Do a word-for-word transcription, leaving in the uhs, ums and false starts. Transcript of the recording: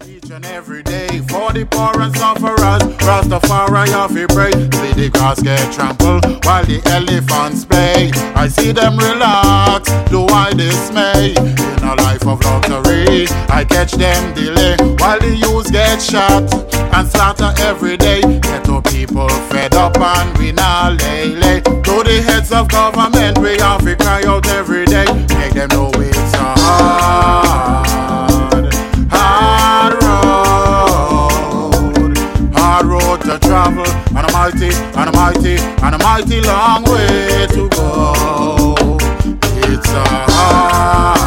Each and every day for the poor and sufferers, Rastafari have to pray. See the grass get trampled while the elephants play. I see them relax, do I dismay? In a life of luxury, I catch them delay while the youths get shot and slaughter every day. Ghetto people fed up and we not lay lay. To the heads of government we have to cry out every day. Make them know it's a hard, hard road, hard road to travel, and a mighty, and a mighty, and a mighty long way to go. It's a hard